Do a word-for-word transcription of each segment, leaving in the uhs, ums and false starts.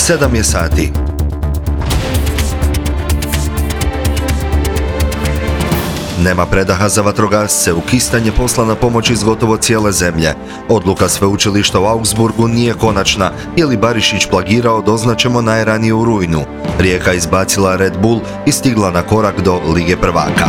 sedam je sati. Nema predaha za vatrogasce, u Kistan je poslana pomoć iz gotovo cijele zemlje. Odluka sveučilišta u Augsburgu nije konačna, je li Barišić plagirao doznaćemo najranije u rujnu. Rijeka izbacila Red Bull i stigla na korak do Lige prvaka.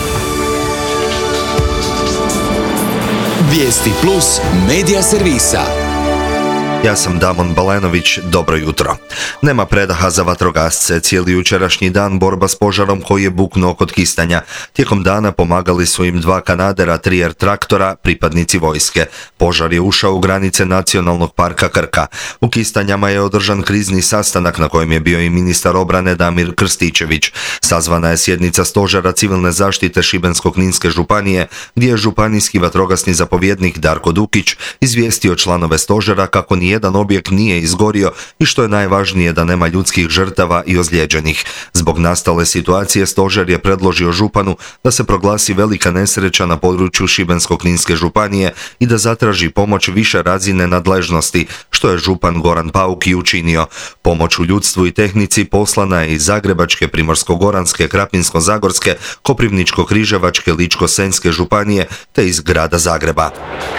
Vijesti plus medija servisa. Ja sam Damon Balenović, dobro jutro. Nema predaha za vatrogasce, cijeli jučerašnji dan borba s požarom koji je buknuo kod Kistanja. Tijekom dana pomagali su im dva kanadera, tri er traktora, pripadnici vojske. Požar je ušao u granice Nacionalnog parka Krka. U Kistanjama je održan krizni sastanak na kojem je bio i ministar obrane Damir Krstičević. Sazvana je sjednica stožera civilne zaštite Šibensko-kninske županije, gdje je županijski vatrogasni zapovjednik Darko Dukić izvijestio članove stožera kako ni jedan objekt nije izgorio i što je najvažnije da nema ljudskih žrtava i ozlijeđenih. Zbog nastale situacije stožer je predložio županu da se proglasi velika nesreća na području Šibensko-kninske županije i da zatraži pomoć više razine nadležnosti, što je župan Goran Pauk i učinio. Pomoć u ljudstvu i tehnici poslana je iz Zagrebačke, Primorsko-goranske, Krapinsko-zagorske, Koprivničko-križevačke, Ličko-senjske županije te iz grada Zagreba.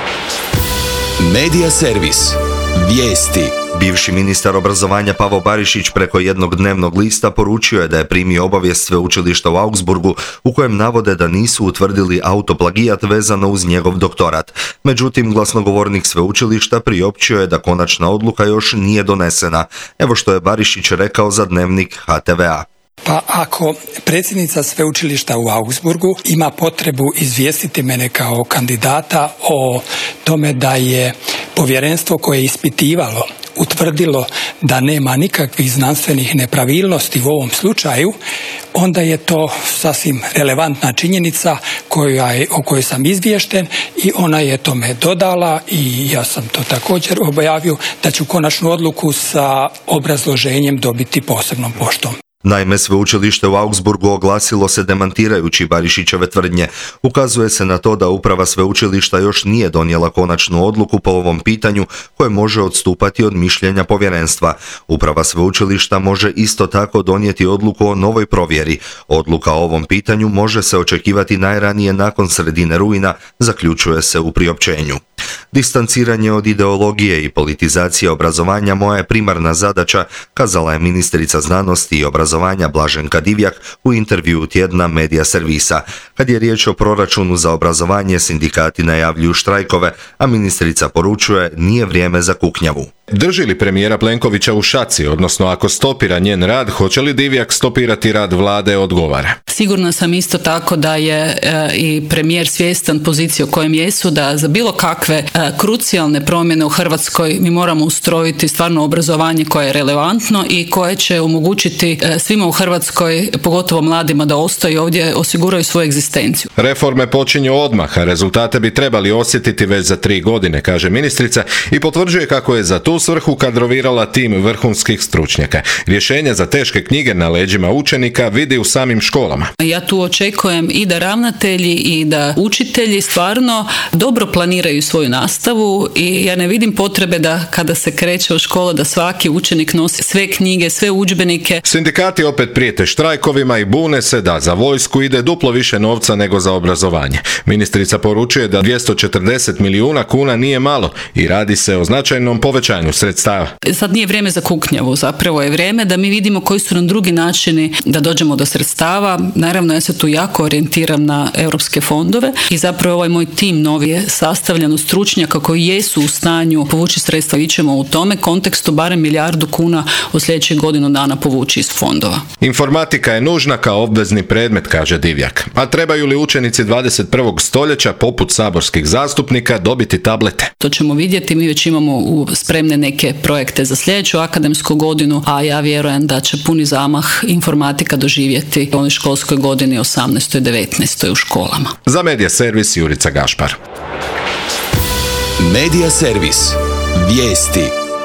Medija servis. Vijesti. Bivši ministar obrazovanja Pavo Barišić preko jednog dnevnog lista poručio je da je primio obavijest sveučilišta u Augsburgu u kojem navode da nisu utvrdili autoplagijat vezano uz njegov doktorat. Međutim, glasnogovornik sveučilišta priopćio je da konačna odluka još nije donesena. Evo što je Barišić rekao za dnevnik ha te ve a. Pa ako predsjednica sveučilišta u Augsburgu ima potrebu izvijestiti mene kao kandidata o tome da je povjerenstvo koje je ispitivalo utvrdilo da nema nikakvih znanstvenih nepravilnosti u ovom slučaju, onda je to sasvim relevantna činjenica koja je, o kojoj sam izvješten i ona je tome dodala i ja sam to također objavio da ću konačnu odluku sa obrazloženjem dobiti posebnom poštom. Naime, sveučilište u Augsburgu oglasilo se demantirajući Barišićeve tvrdnje. Ukazuje se na to da uprava sveučilišta još nije donijela konačnu odluku po ovom pitanju koje može odstupati od mišljenja povjerenstva. Uprava sveučilišta može isto tako donijeti odluku o novoj provjeri. Odluka o ovom pitanju može se očekivati najranije nakon sredine rujna, zaključuje se u priopćenju. Distanciranje od ideologije i politizacije obrazovanja moja je primarna zadaća, kazala je ministrica znanosti i obrazovanja Blaženka Divjak u intervjuu tjedna medija servisa. Kad je riječ o proračunu za obrazovanje, sindikati najavljuju štrajkove, a ministrica poručuje nije vrijeme za kuknjavu. Drži li premijera Plenkovića u šaci, odnosno ako stopira njen rad, hoće li Divjak stopirati rad vlade, odgovara? Sigurna sam isto tako da je e, i premijer svjestan pozicije u kojem jesu, da za bilo kakve e, krucijalne promjene u Hrvatskoj mi moramo ustrojiti stvarno obrazovanje koje je relevantno i koje će omogućiti e, svima u Hrvatskoj, pogotovo mladima, da ostaju ovdje, osiguraju svoju egzistenciju. Reforme počinju odmah, a rezultate bi trebali osjetiti već za tri godine, kaže ministrica i potvrđuje kako je za tu svrhu kadrovirala tim vrhunskih stručnjaka. Rješenja za teške knjige na leđima učenika vidi u samim školama. Ja tu očekujem i da ravnatelji i da učitelji stvarno dobro planiraju svoju nastavu i ja ne vidim potrebe da kada se kreće u školu da svaki učenik nosi sve knjige, sve udžbenike. Sindikati opet prijete štrajkovima i bune se da za vojsku ide duplo više novca nego za obrazovanje. Ministrica poručuje da dvjesto četrdeset milijuna kuna nije malo i radi se o značajnom povećanju sredstava. Sad nije vrijeme za kuknjavu, zapravo je vrijeme da mi vidimo koji su nam drugi načini da dođemo do sredstava. Naravno, ja se tu jako orijentiram na europske fondove i zapravo ovaj moj tim novi je sastavljen od stručnjaka koji jesu u stanju povući sredstva. Mi ćemo u tome kontekstu barem milijardu kuna u sljedećih godinu dana povući iz fondova. Informatika je nužna kao obvezni predmet, kaže Divjak. A trebaju li učenici dvadeset prvog stoljeća poput saborskih zastupnika dobiti tablete? To ćemo vidjeti, mi već imamo u spremne neke projekte za sljedeću akademsku godinu, a ja vjerujem da će puni zamah informatika doživjeti u onoj školskoj godini osamnaestoj devetnaestoj u školama. Za Medija servis Jurica Gašpar. Medija servis. Vijesti.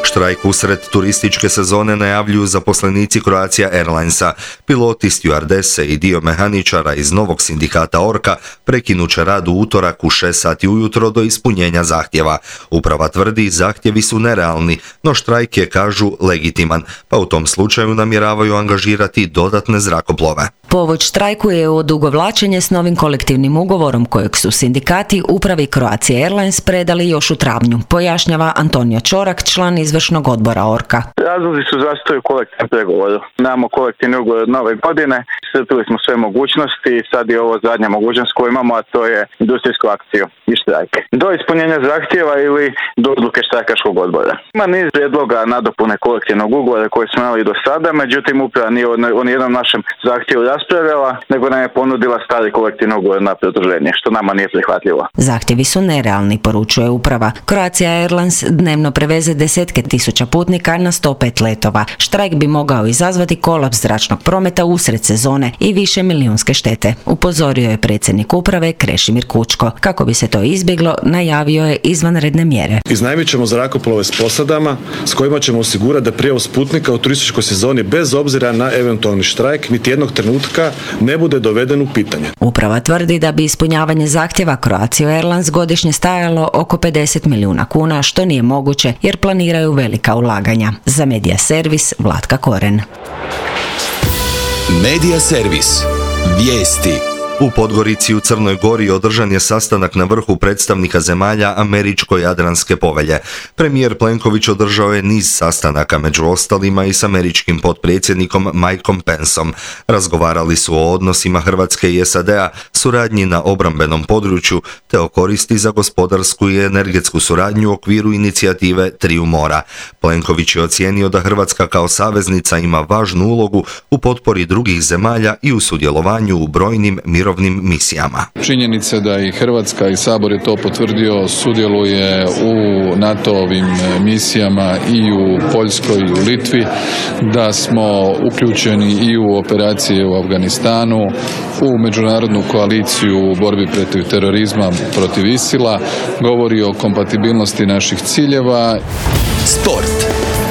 Štrajk usred turističke sezone najavljuju zaposlenici Croatia Airlinesa. Piloti, stjuardese i dio mehaničara iz novog sindikata Orka prekinut će rad u utorak u šest sati ujutro do ispunjenja zahtjeva. Uprava tvrdi zahtjevi su nerealni, no štrajk je, kažu, legitiman, pa u tom slučaju namjeravaju angažirati dodatne zrakoplove. Povod štrajku je odugovlačenje s novim kolektivnim ugovorom kojeg su sindikati upravi Croatia Airlines predali još u travnju, pojašnjava Antonio Čorak, član izvršnog odbora Orka. Razlozi su zastoj u kolektivnom pregovoru. Nemamo kolektivni ugovor od nove godine, iscrpili smo sve mogućnosti i sad je ovo zadnja mogućnost koju imamo, a to je industrijsku akciju i štrajk. Do ispunjenja zahtjeva ili do odluke štrajkaškog odbora. Ima niz prijedloga nadopune kolektivnog ugovora koje smo imali do sada, međutim uprava nije o nijednom našem zahtjevu raspravljala, nego nam je ponudila stari kolektivni ugovor na produženje, što nama nije prihvatljivo. Zahtjevi su nerealni, poručuje uprava. Croatia Airlines dnevno preveze desetke tisuća putnika na sto pet letova. Štrajk bi mogao izazvati kolaps zračnog prometa usred sezone i više milijunske štete. Upozorio je predsjednik uprave Krešimir Kučko. Kako bi se to izbjeglo, najavio je izvanredne mjere. Iznajmit ćemo zrakoplove s posadama s kojima ćemo osigurati da prijevoz putnika u turističkoj sezoni bez obzira na eventualni štrajk niti jednog trenutka ne bude doveden u pitanje. Uprava tvrdi da bi ispunjavanje zahtjeva Croatia Airlines godišnje stajalo oko pedeset milijuna kuna, što nije moguće jer planiraju velika ulaganja. Za Medija Servis, Vlatka Koren. Medija Servis. Vijesti. U Podgorici u Crnoj Gori održan je sastanak na vrhu predstavnika zemalja Američko-Jadranske povelje. Premijer Plenković održao je niz sastanaka, među ostalima i s američkim potpredsjednikom Mikeom Penceom. Razgovarali su o odnosima Hrvatske i S A D-a, suradnji na obrambenom području, te o koristi za gospodarsku i energetsku suradnju u okviru inicijative Triju mora. Plenković je ocijenio da Hrvatska kao saveznica ima važnu ulogu u potpori drugih zemalja i u sudjelovanju u brojnim mirovnim misijama. Činjenica da i Hrvatska i Sabor je to potvrdio, sudjeluje u NATO-ovim misijama i u Poljskoj i u Litvi, da smo uključeni i u operacije u Afganistanu, u međunarodnu koaliciju u borbi protiv terorizma, protiv ISIL-a, govori o kompatibilnosti naših ciljeva. Sport.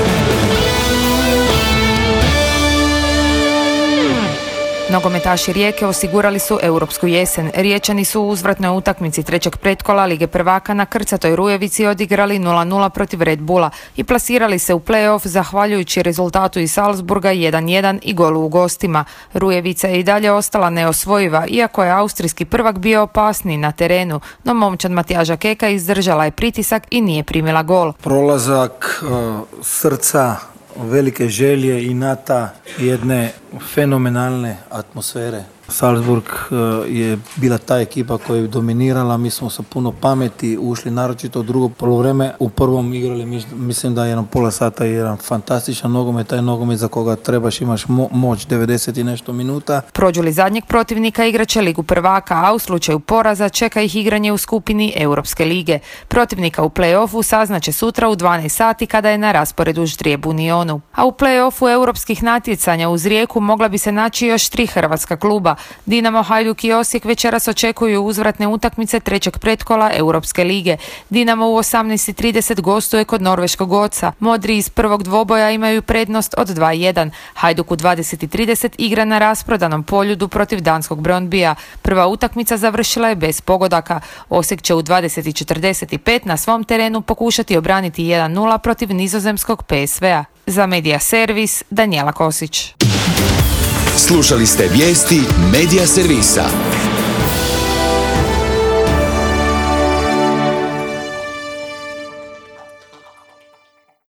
Nogometaši Rijeke osigurali su europsku jesen. Riječani su u uzvratnoj utakmici trećeg pretkola Lige prvaka na Krcatoj Rujevici odigrali nula nula protiv Red Bulla i plasirali se u play-off zahvaljujući rezultatu iz Salzburga jedan jedan i golu u gostima. Rujevica je i dalje ostala neosvojiva, iako je austrijski prvak bio opasniji na terenu, no momčad Matijaža Keka izdržala je pritisak i nije primila gol. Prolazak uh, srca, velike želje i nata jedne fenomenalne atmosfere. Salzburg je bila ta ekipa koja je dominirala, mi smo sa puno pameti ušli, naročito u drugo poluvreme. U prvom igrali, mislim da je jedan pola sata i jedan fantastičan nogomet, taj nogomet za koga trebaš, imaš mo- moć devedeset i nešto minuta. Prođu li zadnjeg protivnika igraće Ligu prvaka, a u slučaju poraza čeka ih igranje u skupini Europske lige. Protivnika u play-offu saznaće sutra u dvanaest sati kada je na rasporedu ždrijeb u Unionu. A u play-offu europskih natjecanja uz Rijeku mogla bi se naći još tri hrvatska kluba. Dinamo, Hajduk i Osijek večeras očekuju uzvratne utakmice trećeg pretkola Europske lige. Dinamo u osamnaest i trideset gostuje kod norveškog Oca. Modri iz prvog dvoboja imaju prednost od dva jedan. Hajduk u dvadeset i trideset igra na rasprodanom Poljudu protiv danskog Brøndbya. Prva utakmica završila je bez pogodaka. Osijek će u dvadeset i četrdeset pet na svom terenu pokušati obraniti jedan nula protiv nizozemskog P S V-a. Za Medija Servis, Danijela Kosić. Slušali ste vijesti Medija Servisa.